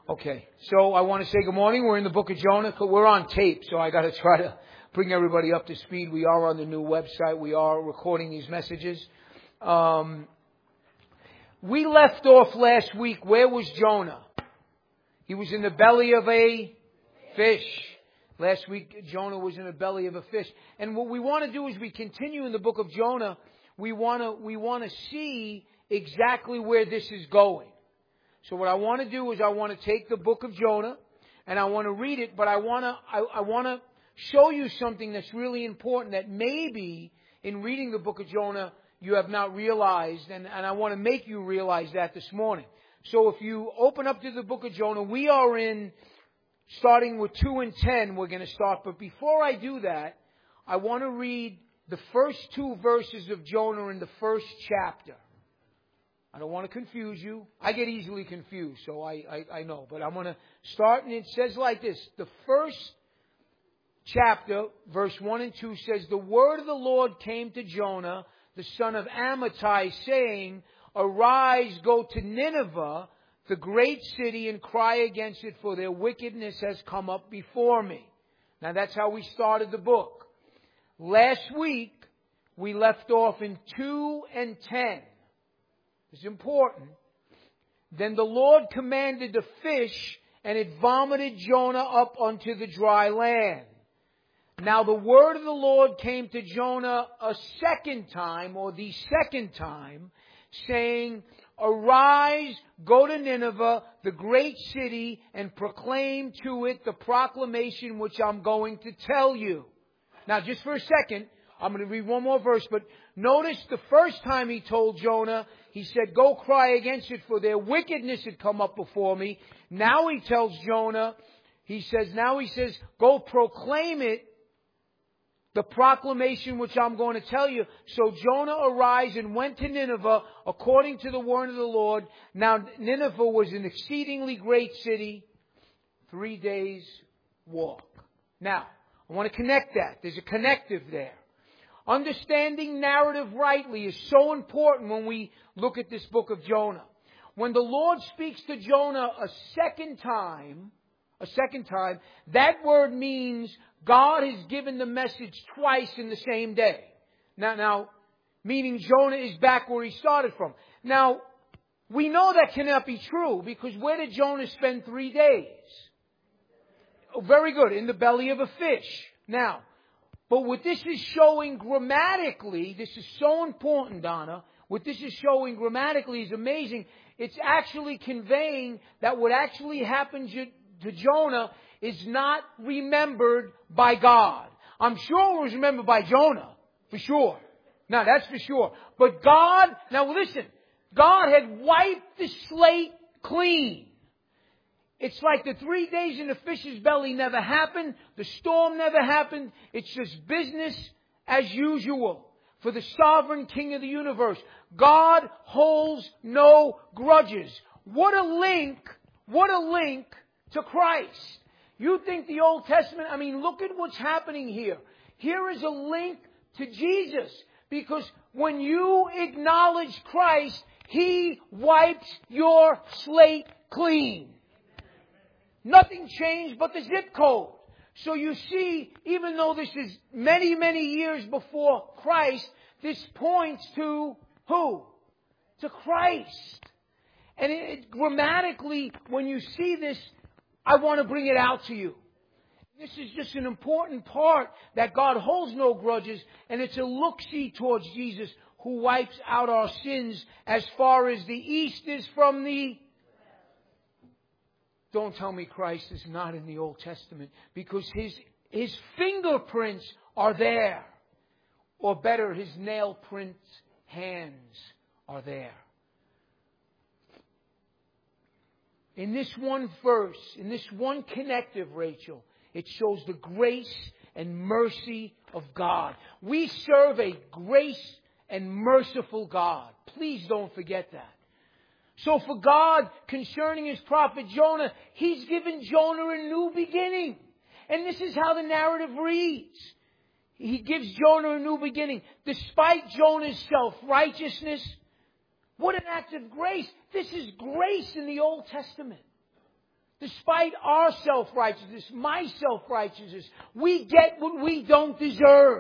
Okay, so I want to say good morning. We're in the book of Jonah. We're on tape, so I got to try to bring everybody up to speed. We are on the new website. We are recording these messages. We left off last week. Where was Jonah? He was in the belly of a fish. Last week, Jonah was in the belly of a fish. And what we want to do is we continue in the book of Jonah. We want to see exactly where this is going. So what I want to do is I want to take the book of Jonah and I want to read it, but I want to show you something that's really important that maybe in reading the book of Jonah you have not realized, and I want to make you realize that this morning. So if you open up to the book of Jonah, we are in, starting with 2 and 10, we're going to start. But before I do that, I want to read the first 2 verses of Jonah in the first chapter. I don't want to confuse you. I get easily confused, so I know. But I'm going to start, and it says like this. The first chapter, verse 1 and 2 says, "The word of the Lord came to Jonah, the son of Amittai, saying, Arise, go to Nineveh, the great city, and cry against it, for their wickedness has come up before me." Now that's how we started the book. Last week, we left off in 2 and 10. It's important. "Then the Lord commanded the fish, and it vomited Jonah up onto the dry land. Now the word of the Lord came to Jonah a second time, or the second time, saying, Arise, go to Nineveh, the great city, and proclaim to it the proclamation which I'm going to tell you." Now just for a second, I'm going to read one more verse, but notice the first time he told Jonah, he said, "Go cry against it, for their wickedness had come up before me." Now he tells Jonah, he says, "Go proclaim it, the proclamation which I'm going to tell you." So Jonah arose and went to Nineveh according to the word of the Lord. Now Nineveh was an exceedingly great city, 3 days' walk. Now, I want to connect that. There's a connective there. Understanding narrative rightly is so important when we look at this book of Jonah. When the Lord speaks to Jonah a second time, that word means God has given the message twice in the same day. Now, meaning Jonah is back where he started from. Now, we know that cannot be true, because where did Jonah spend 3 days? Oh, very good, in the belly of a fish. Now, but what this is showing grammatically, this is so important, Donna, what this is showing grammatically is amazing. It's actually conveying that what actually happened to Jonah is not remembered by God. I'm sure it was remembered by Jonah, for sure. Now, that's for sure. But God, now listen, God had wiped the slate clean. It's like the 3 days in the fish's belly never happened. The storm never happened. It's just business as usual for the sovereign King of the universe. God holds no grudges. What a link to Christ. You think the Old Testament, look at what's happening here. Here is a link to Jesus. Because when you acknowledge Christ, He wipes your slate clean. Nothing changed but the zip code. So you see, even though this is many, many years before Christ, this points to who? To Christ. And grammatically, when you see this, I want to bring it out to you. This is just an important part, that God holds no grudges, and it's a look-see towards Jesus, who wipes out our sins as far as the east is from the... Don't tell me Christ is not in the Old Testament, because His fingerprints are there. Or better, His nail print hands are there. In this one verse, in this one connective, Rachel, it shows the grace and mercy of God. We serve a grace and merciful God. Please don't forget that. So for God, concerning His prophet Jonah, He's given Jonah a new beginning. And this is how the narrative reads. He gives Jonah a new beginning. Despite Jonah's self-righteousness, what an act of grace. This is grace in the Old Testament. Despite our self-righteousness, my self-righteousness, we get what we don't deserve.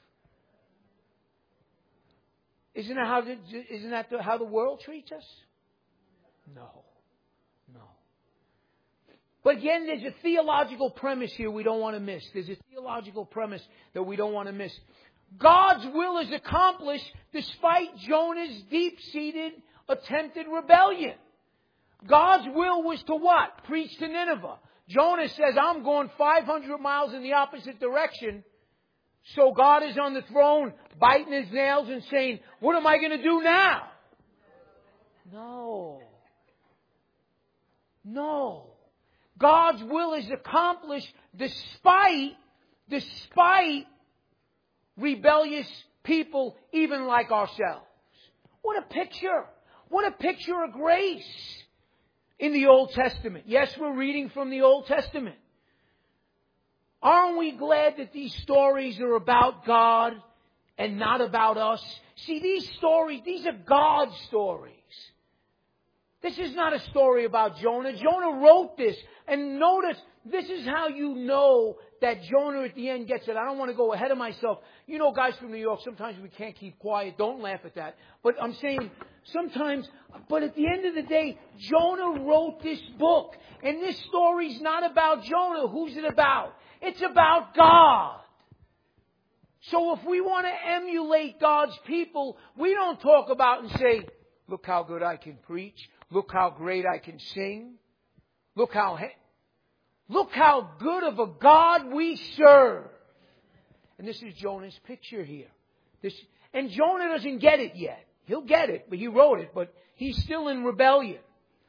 Isn't that how the world treats us? No. But again, there's a theological premise here we don't want to miss. There's a theological premise that we don't want to miss. God's will is accomplished despite Jonah's deep-seated attempted rebellion. God's will was to what? Preach to Nineveh. Jonah says, I'm going 500 miles in the opposite direction. So God is on the throne, biting his nails and saying, what am I going to do now? No. God's will is accomplished despite rebellious people, even like ourselves. What a picture. What a picture of grace in the Old Testament. Yes, we're reading from the Old Testament. Aren't we glad that these stories are about God and not about us? See, these stories, these are God's stories. This is not a story about Jonah. Jonah wrote this. And notice, this is how you know that Jonah at the end gets it. I don't want to go ahead of myself. You know, guys from New York, sometimes we can't keep quiet. Don't laugh at that. But I'm saying sometimes, but at the end of the day, Jonah wrote this book. And this story's not about Jonah. Who's it about? It's about God. So if we want to emulate God's people, we don't talk about and say, look how good I can preach. Look how great I can sing. Look how good of a God we serve. And this is Jonah's picture here. And Jonah doesn't get it yet. He'll get it, but he wrote it, but he's still in rebellion.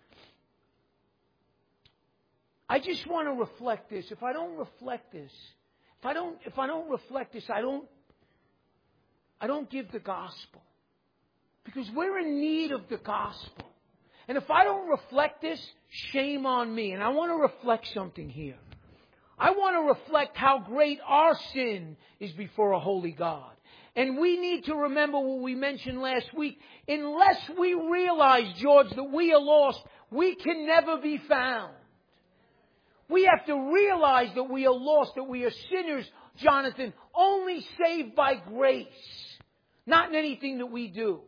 I just want to reflect this. If I don't reflect this, I don't give the gospel. Because we're in need of the gospel. And if I don't reflect this, shame on me. And I want to reflect something here. I want to reflect how great our sin is before a holy God. And we need to remember what we mentioned last week. Unless we realize, George, that we are lost, we can never be found. We have to realize that we are lost, that we are sinners, Jonathan, only saved by grace. Not in anything that we do.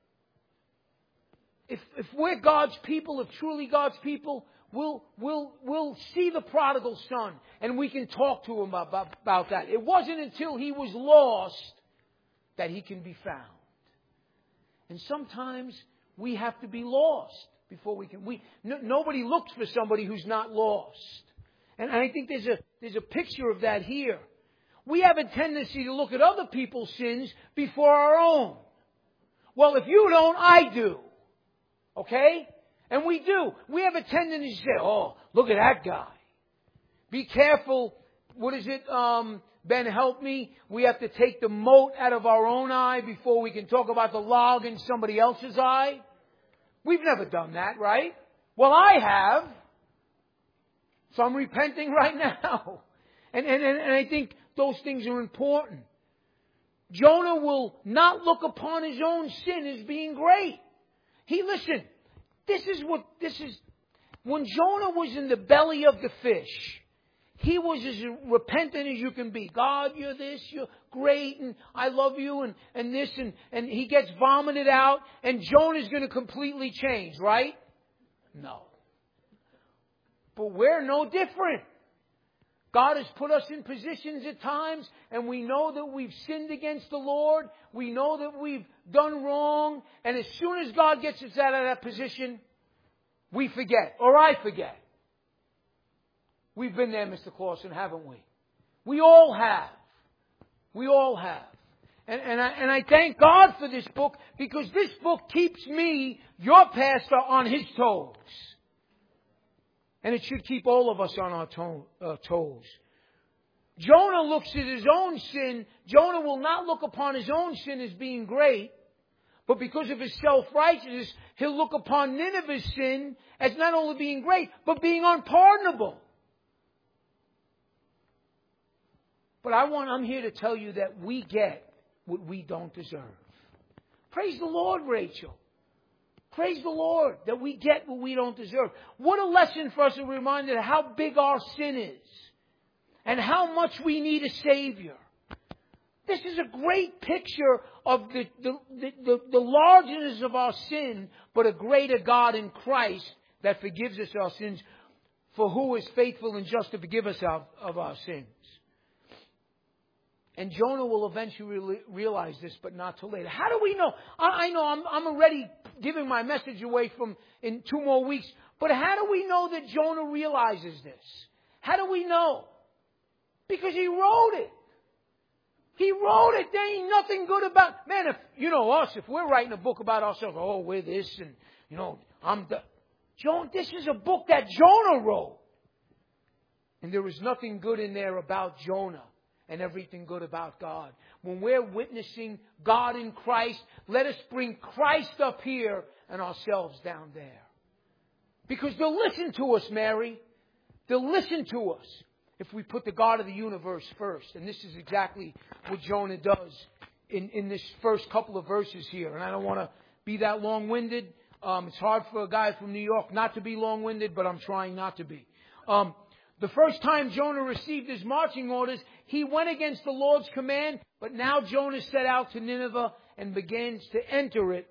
If we're God's people, if truly God's people, we'll see the prodigal son and we can talk to him about that. It wasn't until he was lost that he can be found. And sometimes we have to be lost before we can. Nobody looks for somebody who's not lost. And I think there's a picture of that here. We have a tendency to look at other people's sins before our own. Well, if you don't, I do. Okay? And we do. We have a tendency to say, oh, look at that guy. Be careful. What is it? Ben, help me. We have to take the mote out of our own eye before we can talk about the log in somebody else's eye. We've never done that, right? Well, I have. So I'm repenting right now. And I think those things are important. Jonah will not look upon his own sin as being great. This is when Jonah was in the belly of the fish, he was as repentant as you can be. God, you're this, you're great, and I love you, and this, and he gets vomited out, and Jonah's going to completely change, right? No. But we're no different. God has put us in positions at times, and we know that we've sinned against the Lord. We know that we've done wrong. And as soon as God gets us out of that position, we forget, or I forget. We've been there, Mr. Clausen, haven't we? We all have. We all have. And I thank God for this book, because this book keeps me, your pastor, on his toes. And it should keep all of us on our toes. Jonah looks at his own sin. Jonah will not look upon his own sin as being great. But because of his self-righteousness, he'll look upon Nineveh's sin as not only being great, but being unpardonable. But I'm here to tell you that we get what we don't deserve. Praise the Lord, Rachel. Praise the Lord that we get what we don't deserve. What a lesson for us, a reminder of how big our sin is and how much we need a Savior. This is a great picture of the largeness of our sin, but a greater God in Christ that forgives us our sins, for who is faithful and just to forgive us of our sins. And Jonah will eventually realize this, but not till later. How do we know? I know I'm already giving my message away in 2 more weeks. But how do we know that Jonah realizes this? How do we know? Because he wrote it. He wrote it. There ain't nothing good about... Man, if we're writing a book about ourselves, oh, we're this and, this is a book that Jonah wrote. And there is nothing good in there about Jonah. And everything good about God. When we're witnessing God in Christ, let us bring Christ up here and ourselves down there. Because they'll listen to us, Mary. They'll listen to us if we put the God of the universe first. And this is exactly what Jonah does in this first couple of verses here. And I don't want to be that long-winded. It's hard for a guy from New York not to be long-winded, but I'm trying not to be. The first time Jonah received his marching orders, he went against the Lord's command, but now Jonah set out to Nineveh and begins to enter it.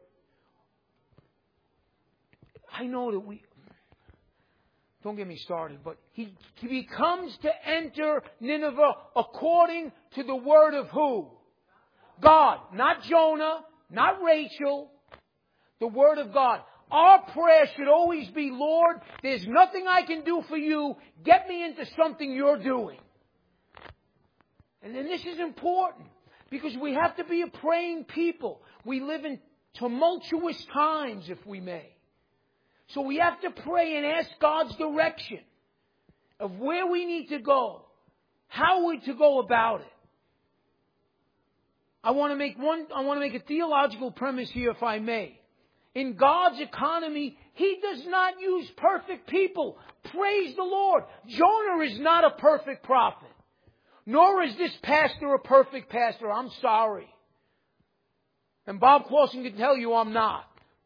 I know that don't get me started, but he comes to enter Nineveh according to the word of who? God. Not Jonah, not Rachel, the word of God. Our prayer should always be, Lord, there's nothing I can do for you. Get me into something you're doing. And then this is important because we have to be a praying people. We live in tumultuous times, if we may. So we have to pray and ask God's direction of where we need to go, how we're to go about it. I want to make a theological premise here, if I may. In God's economy, He does not use perfect people. Praise the Lord. Jonah is not a perfect prophet. Nor is this pastor a perfect pastor. I'm sorry. And Bob Clausen can tell you I'm not.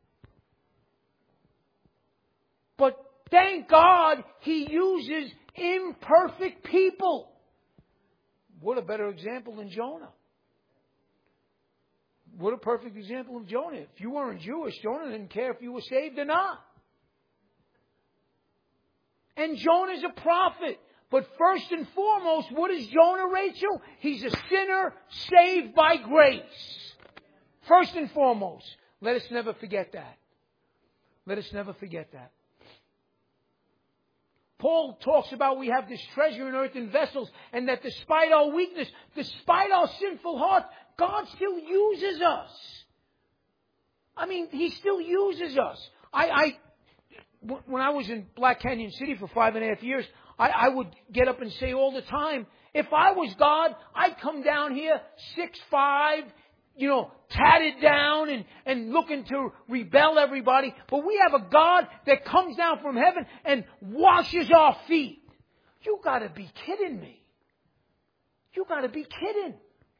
But thank God He uses imperfect people. What a better example than Jonah. What a perfect example of Jonah. If you weren't Jewish, Jonah didn't care if you were saved or not. And Jonah's a prophet. But first and foremost, what is Jonah, Rachel? He's a sinner saved by grace. First and foremost. Let us never forget that. Let us never forget that. Paul talks about we have this treasure in earthen vessels, and that despite our weakness, despite our sinful heart, God still uses us. I mean, He still uses us. When I was in Black Canyon City for 5.5 years, I would get up and say all the time, if I was God, I'd come down here 6'5", tatted down and looking to rebel everybody. But we have a God that comes down from heaven and washes our feet. You got to be kidding me. You got to be kidding.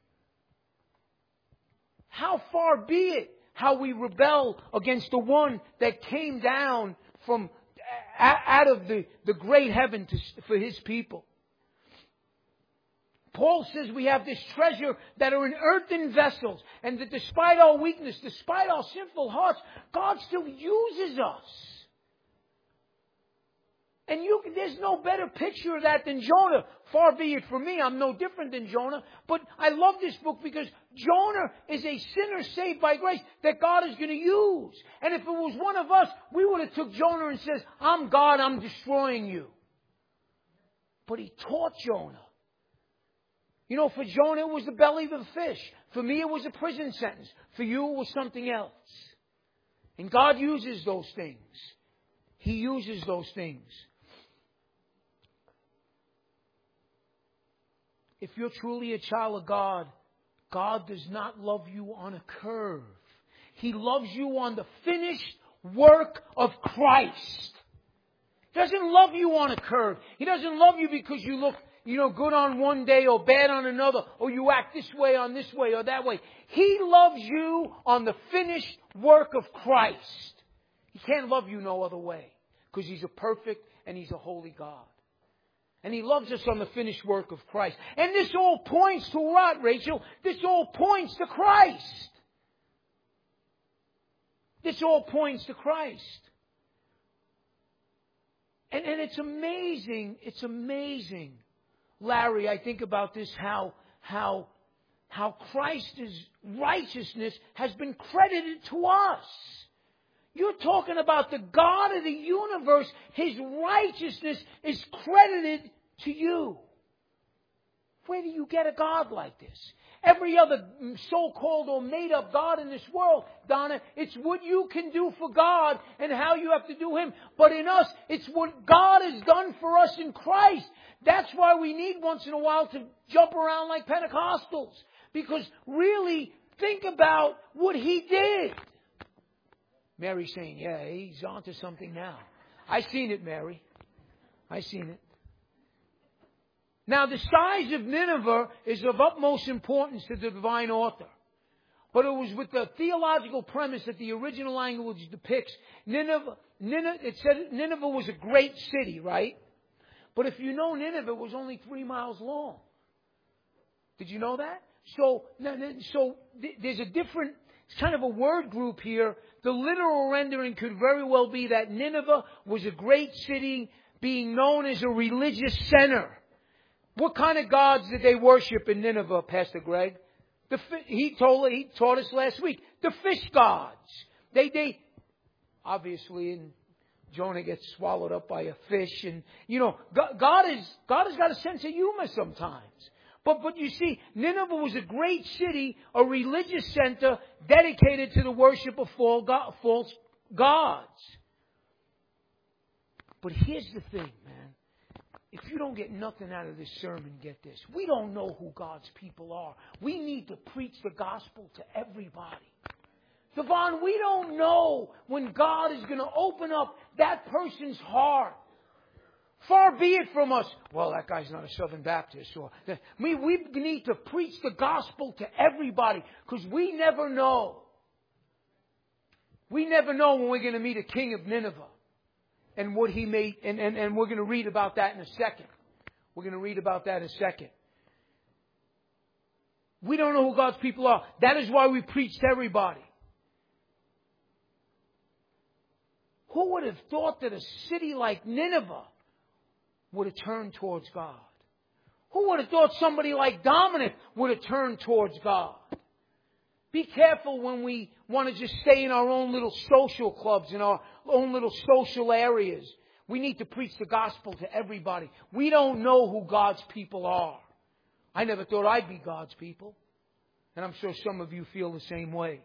How far be it how we rebel against the one that came down from out of the great heaven for His people. Paul says we have this treasure that are in earthen vessels, and that despite our weakness, despite our sinful hearts, God still uses us. And there's no better picture of that than Jonah. Far be it from me, I'm no different than Jonah. But I love this book because Jonah is a sinner saved by grace that God is going to use. And if it was one of us, we would have took Jonah and says, I'm God, I'm destroying you. But He taught Jonah. For Jonah it was the belly of a fish. For me it was a prison sentence. For you it was something else. And God uses those things. He uses those things. If you're truly a child of God, God does not love you on a curve. He loves you on the finished work of Christ. He doesn't love you on a curve. He doesn't love you because you look, good on one day or bad on another, or you act this way on this way or that way. He loves you on the finished work of Christ. He can't love you no other way. Because He's a perfect and He's a holy God. And He loves us on the finished work of Christ. And this all points to what, Rachel? This all points to Christ. This all points to Christ. And it's amazing, Larry, I think about this, how Christ's righteousness has been credited to us. You're talking about the God of the universe. His righteousness is credited to you. Where do you get a God like this? Every other so-called or made-up God in this world, Donna, it's what you can do for God and how you have to do Him. But in us, it's what God has done for us in Christ. That's why we need once in a while to jump around like Pentecostals. Because really, think about what He did. Mary's saying, yeah, he's onto something now. I seen it, Mary. I seen it. Now, the size of Nineveh is of utmost importance to the divine author. But it was with the theological premise that the original language depicts. It said Nineveh was a great city, right? But if you know, Nineveh was only 3 miles long. Did you know that? So there's a different, it's kind of a word group here. The literal rendering could very well be that Nineveh was a great city being known as a religious center. What kind of gods did they worship in Nineveh, Pastor Greg? He taught us last week. The fish gods. They obviously, and Jonah gets swallowed up by a fish, and God has got a sense of humor sometimes. But you see, Nineveh was a great city, a religious center dedicated to the worship of false gods. But here's the thing, man. If you don't get nothing out of this sermon, get this. We don't know who God's people are. We need to preach the gospel to everybody. Devon, we don't know when God is going to open up that person's heart. Far be it from us. Well, that guy's not a Southern Baptist. We need to preach the gospel to everybody because we never know. We never know when we're going to meet a king of Nineveh. And what he made, and we're going to read about that in a second. We're going to read about that in a second. We don't know who God's people are. That is why we preach to everybody. Who would have thought that a city like Nineveh would have turned towards God? Who would have thought somebody like Dominic would have turned towards God? Be careful when we want to just stay in our own little social clubs, in our own little social areas. We need to preach the gospel to everybody. We don't know who God's people are. I never thought I'd be God's people. And I'm sure some of you feel the same way.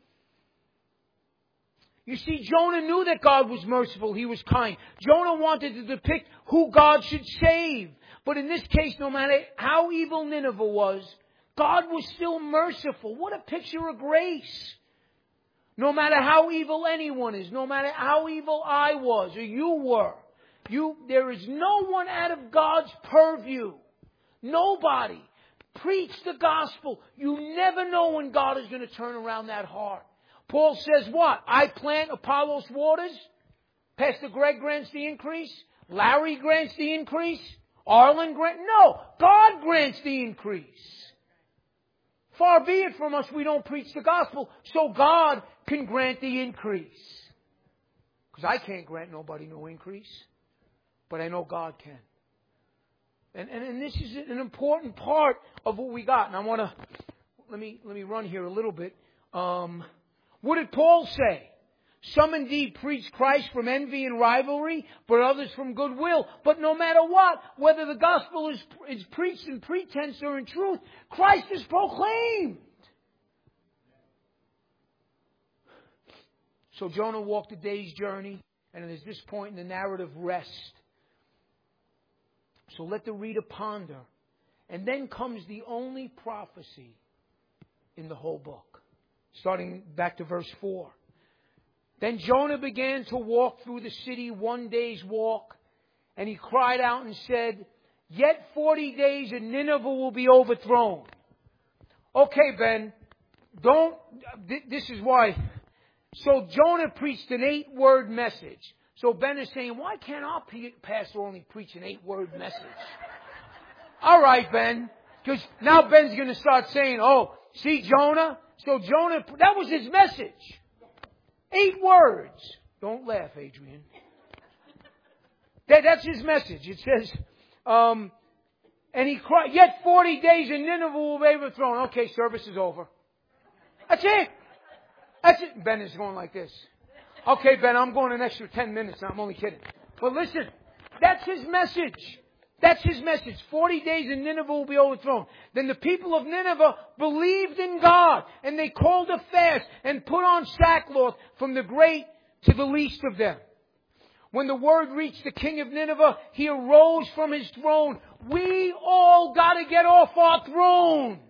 You see, Jonah knew that God was merciful. He was kind. Jonah wanted to depict who God should save. But in this case, no matter how evil Nineveh was, God was still merciful. What a picture of grace. No matter how evil anyone is, no matter how evil I was or you were, there is no one out of God's purview. Nobody. Preach the gospel. You never know when God is going to turn around that heart. Paul says what? I plant, Apollos waters. Pastor Greg grants the increase. Larry grants the increase. Arlen grants. No, God grants the increase. Far be it from us, we don't preach the gospel, so God can grant the increase. Because I can't grant nobody no increase, but I know God can. And this is an important part of what we got. And I want to, let me run here a little bit. What did Paul say? Some indeed preach Christ from envy and rivalry, but others from goodwill. But no matter what, whether the gospel is preached in pretense or in truth, Christ is proclaimed. So Jonah walked a day's journey, and at this point in the narrative, rest. So let the reader ponder. And then comes the only prophecy in the whole book. Starting back to verse 4. Then Jonah began to walk through the city 1 day's walk, and he cried out and said, "Yet 40 days and Nineveh will be overthrown." Okay, Ben, this is why So Jonah preached an 8-word message. So Ben is saying, why can't our pastor only preach an 8-word message? All right, Ben. Because now Ben's going to start saying, oh, see Jonah? So Jonah, that was his message. 8 words. Don't laugh, Adrian. That's his message. It says, and he cried, yet 40 days and Nineveh will be overthrown. Okay, service is over. That's it. That's it. Ben is going like this. Okay, Ben, I'm going an extra 10 minutes. I'm only kidding. But listen, that's his message. That's his message. 40 days and Nineveh will be overthrown. Then the people of Nineveh believed in God, and they called a fast and put on sackcloth from the great to the least of them. When the word reached the king of Nineveh, he arose from his throne. We all got to get off our throne.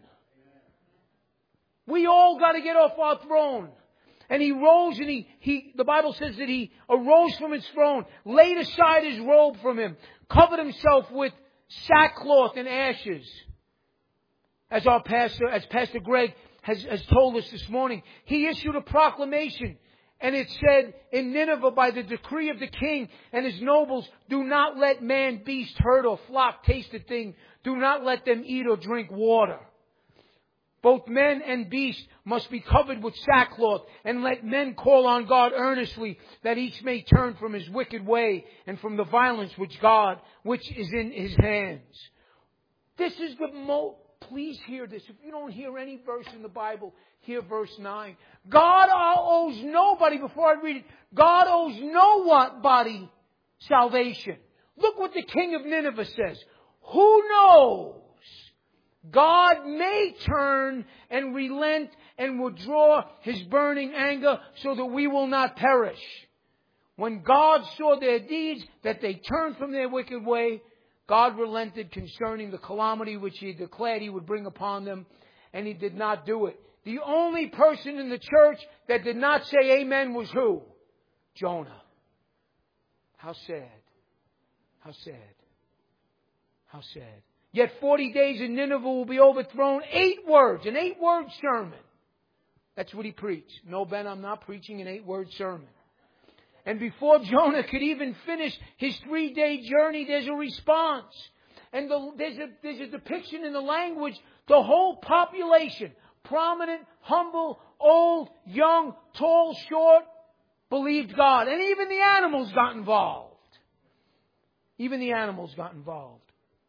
We all got to get off our throne. And he rose and the Bible says that he arose from his throne, laid aside his robe from him, covered himself with sackcloth and ashes. As Pastor Greg has told us this morning, he issued a proclamation. And it said in Nineveh, by the decree of the king and his nobles, do not let man, beast, herd, or flock taste a thing. Do not let them eat or drink water. Both men and beasts must be covered with sackcloth, and let men call on God earnestly, that each may turn from his wicked way and from the violence which is in his hands. This is please hear this. If you don't hear any verse in the Bible, hear verse 9. God owes nobody, before I read it, God owes nobody salvation. Look what the king of Nineveh says. Who knows? God may turn and relent and withdraw his burning anger so that we will not perish. When God saw their deeds, that they turned from their wicked way, God relented concerning the calamity which he declared he would bring upon them, and he did not do it. The only person in the church that did not say amen was who? Jonah. How sad. How sad. How sad. Yet 40 days in Nineveh will be overthrown. 8 words. An 8-word sermon. That's what he preached. No, Ben, I'm not preaching an 8-word sermon. And before Jonah could even finish his 3-day journey, there's a response. And there's a depiction in the language. The whole population, prominent, humble, old, young, tall, short, believed God. And even the animals got involved. Even the animals got involved.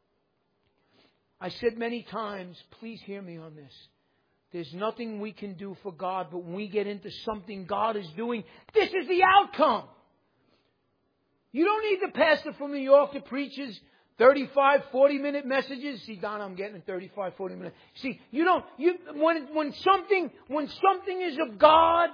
I said many times, please hear me on this. There's nothing we can do for God, but when we get into something God is doing, this is the outcome. You don't need the pastor from New York that preaches 35, 40-minute messages. See, Don, I'm getting 35, 40 minutes. See, when something is of God,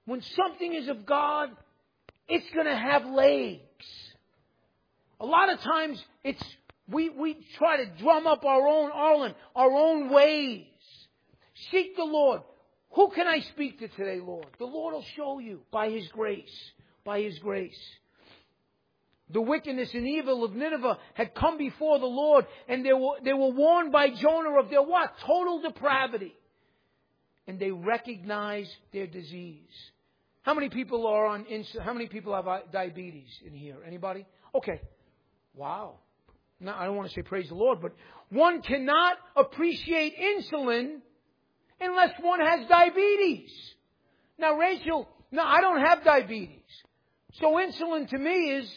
it's going to have legs. A lot of times we try to drum up our own ways. Seek the Lord. Who can I speak to today, Lord? The Lord will show you by His grace. By His grace. The wickedness and evil of Nineveh had come before the Lord, and they were warned by Jonah of their what? Total depravity. And they recognized their disease. How many people how many people have diabetes in here? Anybody? Okay. Wow. Now, I don't want to say praise the Lord, but one cannot appreciate insulin unless one has diabetes. Now, Rachel, no, I don't have diabetes. So insulin to me is,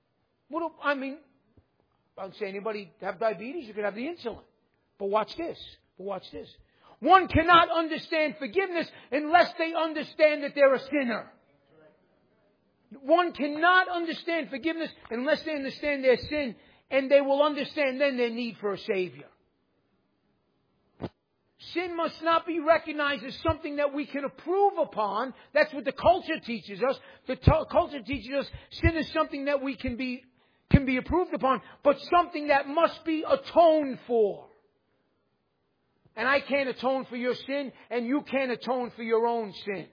I'll say anybody have diabetes, you can have the insulin. But watch this. One cannot understand forgiveness unless they understand that they're a sinner. One cannot understand forgiveness unless they understand their sin, and they will understand then their need for a Savior. Sin must not be recognized as something that we can approve upon. That's what the culture teaches us. The culture teaches us sin is something that we can be approved upon, but something that must be atoned for. And I can't atone for your sin, and you can't atone for your own sin.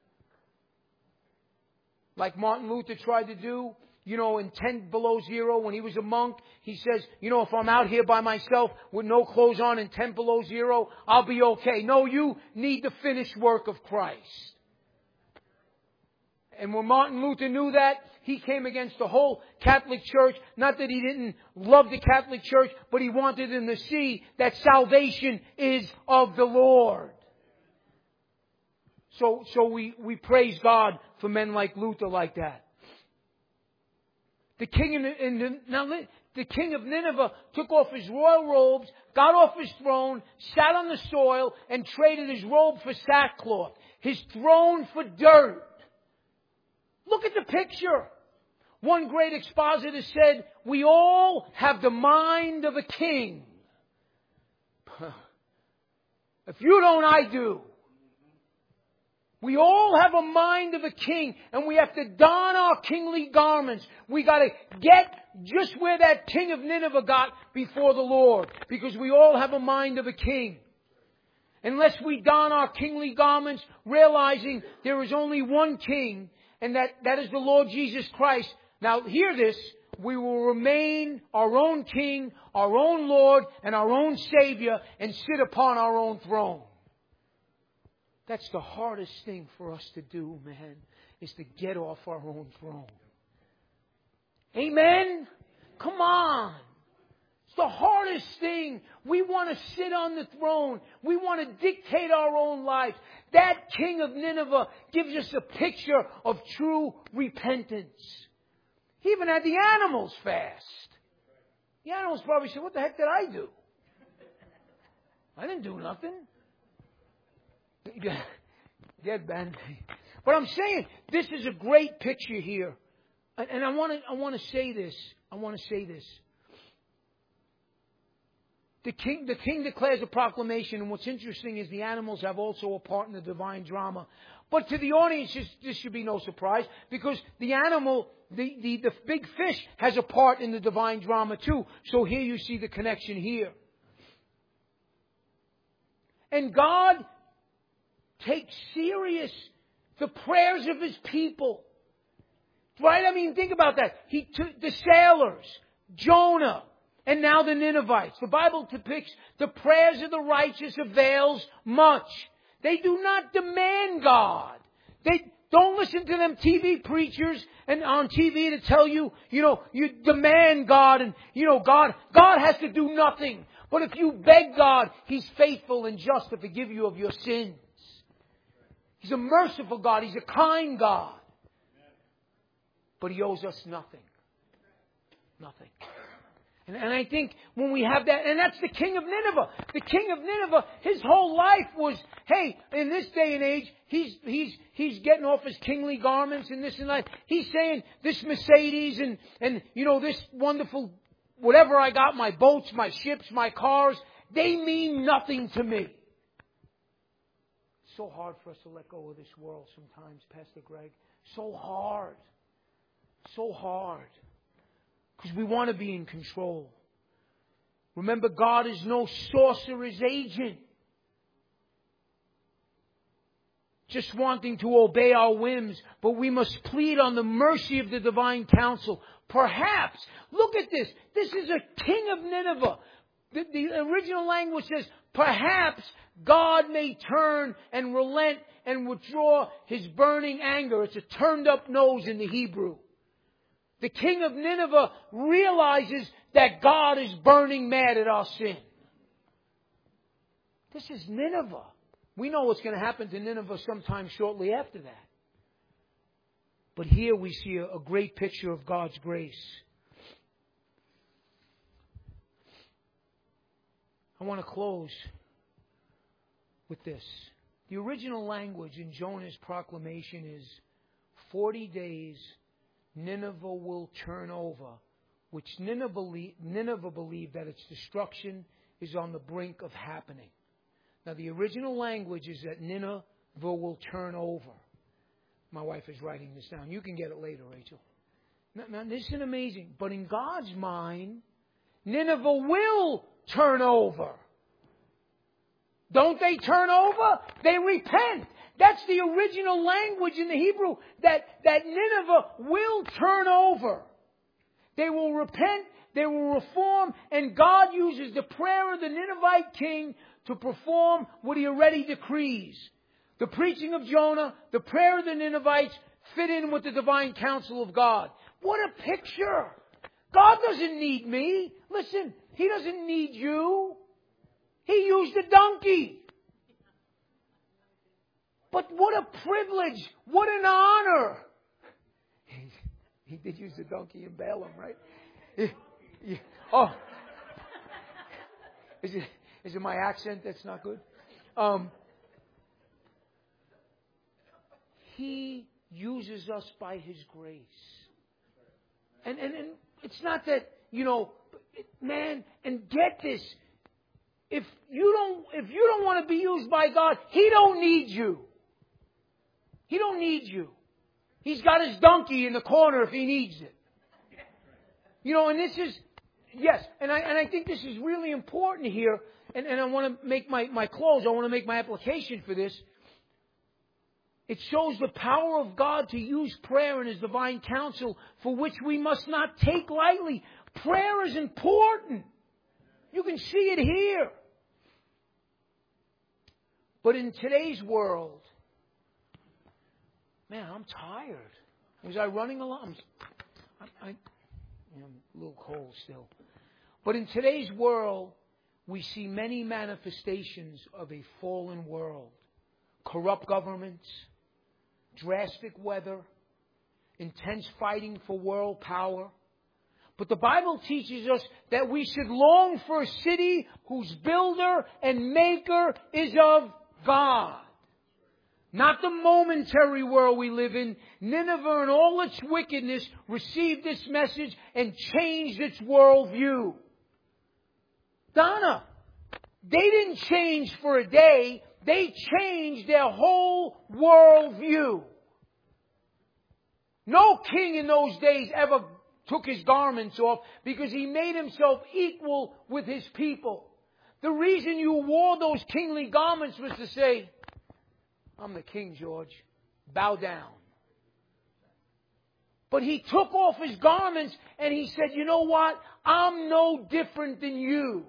Like Martin Luther tried to do, in 10 Below Zero, when he was a monk, he says, if I'm out here by myself with no clothes on in 10 Below Zero, I'll be okay. No, you need the finished work of Christ. And when Martin Luther knew that, he came against the whole Catholic Church. Not that he didn't love the Catholic Church, but he wanted them to see that salvation is of the Lord. So we praise God for men like Luther like that. The king of Nineveh took off his royal robes, got off his throne, sat on the soil, and traded his robe for sackcloth, his throne for dirt. Look at the picture. One great expositor said, we all have the mind of a king. If you don't, I do. We all have a mind of a king, and we have to don our kingly garments. We got to get just where that king of Nineveh got before the Lord, because we all have a mind of a king. Unless we don our kingly garments, realizing there is only one king, and that is the Lord Jesus Christ. Now, hear this. We will remain our own king, our own Lord, and our own Savior, and sit upon our own throne. That's the hardest thing for us to do, man, is to get off our own throne. Amen? Come on. It's the hardest thing. We want to sit on the throne. We want to dictate our own lives. That king of Nineveh gives us a picture of true repentance. He even had the animals fast. The animals probably said, what the heck did I do? I didn't do nothing. Get banned. But I'm saying this is a great picture here. And I want to say this. I want to say this. The king declares a proclamation, and what's interesting is the animals have also a part in the divine drama. But to the audience, this should be no surprise, because the animal, the big fish, has a part in the divine drama too. So here you see the connection here. And God takes serious the prayers of His people. Right? I mean, think about that. He took the sailors, Jonah, and now the Ninevites. The Bible depicts the prayers of the righteous avails much. They do not demand God. They don't listen to them TV preachers and on TV to tell you, you demand God and, God has to do nothing. But if you beg God, He's faithful and just to forgive you of your sins. He's a merciful God. He's a kind God. But He owes us nothing. Nothing. And I think when we have that, and that's the king of Nineveh. The king of Nineveh, his whole life was, hey, in this day and age, he's getting off his kingly garments and this and that. He's saying, this Mercedes and this wonderful, whatever I got, my boats, my ships, my cars, they mean nothing to me. It's so hard for us to let go of this world sometimes, Pastor Greg. So hard. So hard. Because we want to be in control. Remember, God is no sorcerer's agent. Just wanting to obey our whims. But we must plead on the mercy of the divine counsel. Perhaps, look at this. This is a king of Nineveh. The original language says, perhaps God may turn and relent and withdraw His burning anger. It's a turned up nose in the Hebrew. The king of Nineveh realizes that God is burning mad at our sin. This is Nineveh. We know what's going to happen to Nineveh sometime shortly after that. But here we see a great picture of God's grace. I want to close with this. The original language in Jonah's proclamation is 40 days Nineveh will turn over, which Nineveh believed that its destruction is on the brink of happening. Now, the original language is that Nineveh will turn over. My wife is writing this down. You can get it later, Rachel. Now, this is amazing. But in God's mind, Nineveh will turn over. Don't they turn over? They repent. That's the original language in the Hebrew, that Nineveh will turn over. They will repent, they will reform, and God uses the prayer of the Ninevite king to perform what He already decrees. The preaching of Jonah, the prayer of the Ninevites, fit in with the divine counsel of God. What a picture! God doesn't need me. Listen, He doesn't need you. He used a donkey. But what a privilege! What an honor! He did use the donkey in Balaam, right? Oh. Is it my accent that's not good? He uses us by His grace. And it's not that, man, and get this. If you don't want to be used by God, He don't need you. He don't need you. He's got His donkey in the corner if He needs it. And this is, yes, and I think this is really important here, and I want to make my close, I want to make my application for this. It shows the power of God to use prayer and His divine counsel, for which we must not take lightly. Prayer is important. You can see it here. But in today's world, man, I'm tired. Was I running along? I'm a little cold still. But in today's world, we see many manifestations of a fallen world. Corrupt governments, drastic weather, intense fighting for world power. But the Bible teaches us that we should long for a city whose builder and maker is of God. Not the momentary world we live in. Nineveh and all its wickedness received this message and changed its worldview. Donna, they didn't change for a day. They changed their whole worldview. No king in those days ever took his garments off because he made himself equal with his people. The reason you wore those kingly garments was to say, I'm the king, George. Bow down. But he took off his garments and he said, you know what? I'm no different than you.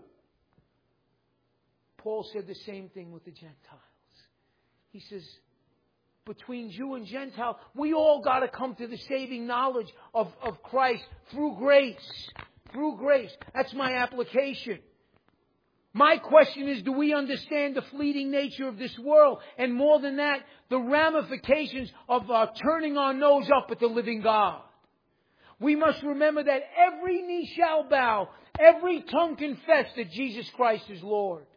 Paul said the same thing with the Gentiles. He says, between Jew and Gentile, we all got to come to the saving knowledge of Christ through grace. Through grace. That's my application. My question is, do we understand the fleeting nature of this world? And more than that, the ramifications of turning our nose up at the living God. We must remember that every knee shall bow, every tongue confess that Jesus Christ is Lord.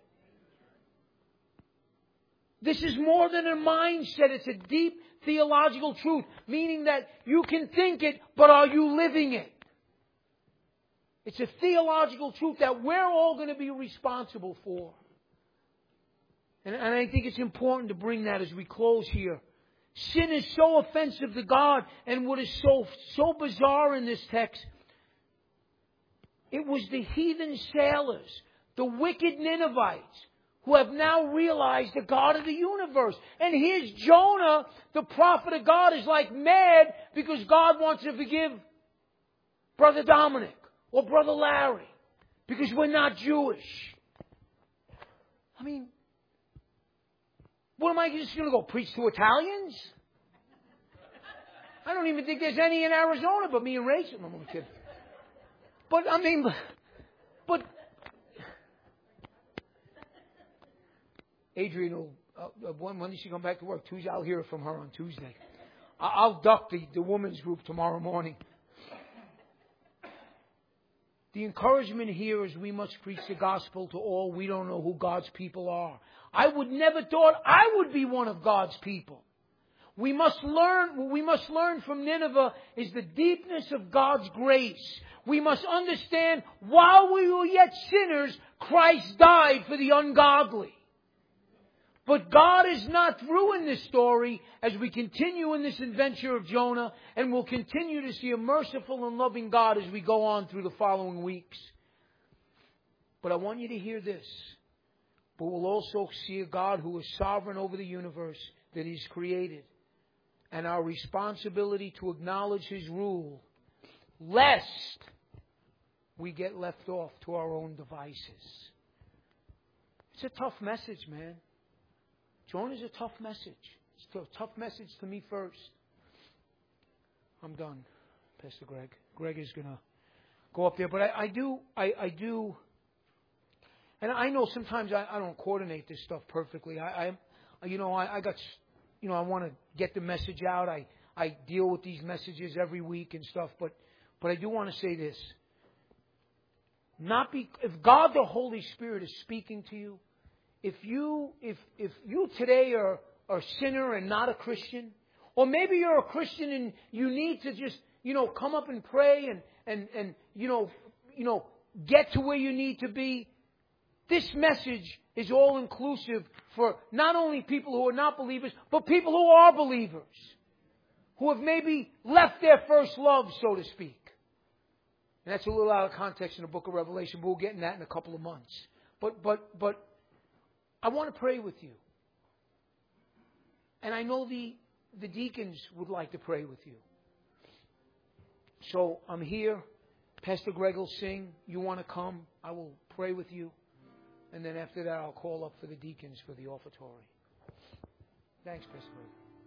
This is more than a mindset. It's a deep theological truth, meaning that you can think it, but are you living it? It's a theological truth that we're all going to be responsible for. And I think it's important to bring that as we close here. Sin is so offensive to God, and what is so bizarre in this text, it was the heathen sailors, the wicked Ninevites, who have now realized the God of the universe. And here's Jonah, the prophet of God, is like mad because God wants to forgive Brother Dominic or Brother Larry because we're not Jewish. I mean, what am I just going to go preach to Italians? I don't even think there's any in Arizona but me and Rachel. No, I'm kidding. But Adrian will, when does she come back to work? Tuesday. I'll hear from her on Tuesday. I'll duck the women's group tomorrow morning. The encouragement here is we must preach the gospel to all. We don't know who God's people are. I would never thought I would be one of God's people. We must learn. What we must learn from Nineveh is the deepness of God's grace. We must understand while we were yet sinners, Christ died for the ungodly. But God is not through in this story as we continue in this adventure of Jonah, and we'll continue to see a merciful and loving God as we go on through the following weeks. But I want you to hear this. But we'll also see a God who is sovereign over the universe that He's created, and our responsibility to acknowledge His rule, lest we get left off to our own devices. It's a tough message, man. Jonah's a tough message. It's a tough message to me first. I'm done, Pastor Greg. Greg is going to go up there. But I do, and I know sometimes I don't coordinate this stuff perfectly. I got, I want to get the message out. I deal with these messages every week and stuff. But I do want to say this. If God the Holy Spirit is speaking to you, if you today are a sinner and not a Christian, or maybe you're a Christian and you need to just, come up and pray and get to where you need to be, this message is all inclusive for not only people who are not believers, but people who are believers, who have maybe left their first love, so to speak. And that's a little out of context in the book of Revelation, but we'll get in that in a couple of months. But I want to pray with you. And I know the deacons would like to pray with you. So I'm here. Pastor Greg will sing. You want to come? I will pray with you. And then after that, I'll call up for the deacons for the offertory. Thanks, Pastor Greg.